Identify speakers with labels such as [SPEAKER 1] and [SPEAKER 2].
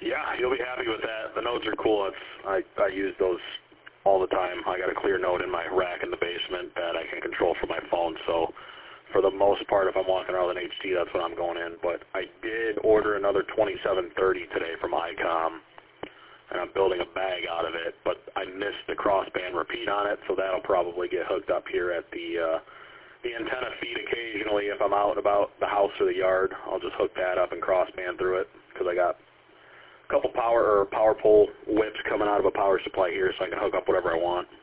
[SPEAKER 1] Yeah, you'll be happy with that. The nodes are cool. I use those all the time. I got a clear node in my rack in the basement that I can control from my phone. So for the most part, if I'm walking around with an HT, that's what I'm going in. But I did order another 2730 today from ICOM, and I'm building a bag out of it. But I missed the crossband repeat on it, so that'll probably get hooked up here at the antenna feed occasionally if I'm out and about the house or the yard. I'll just hook that up and crossband through it because I got a couple power pole whips coming out of a power supply here, so I can hook up whatever I want.